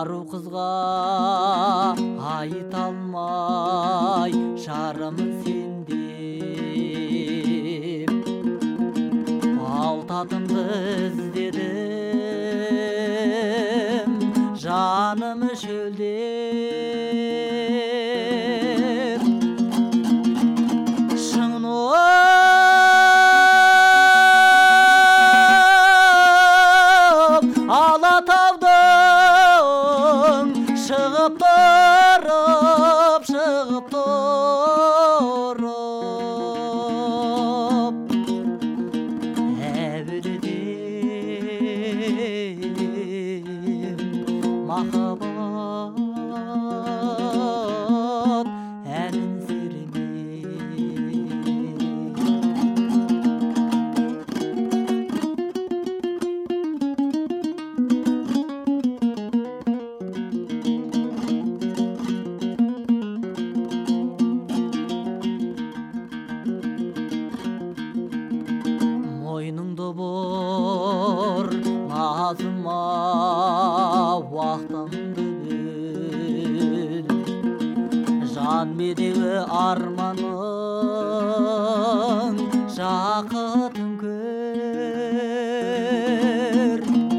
ару қызға айта алмай жарымын сен деп алтатымды іздедім жаным шөлдеп шыңын Алатаудың шығып тұрып әуелден махаббат әнін мойныңды бұр назыма уақытыңды бөл жан медеуі арманың жақытын көр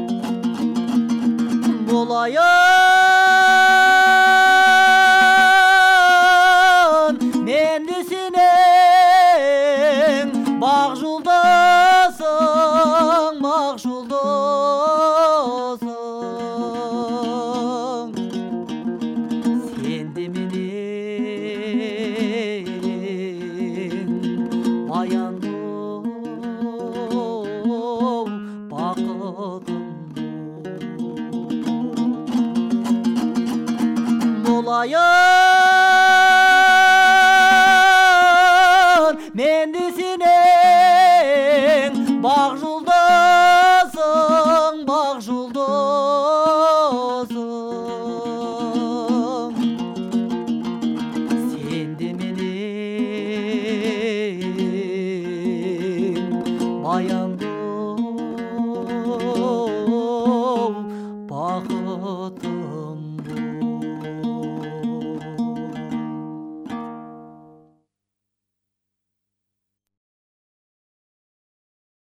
болайын мен де сенің бақ жолдасың сен де менен баян бол бақытым болайын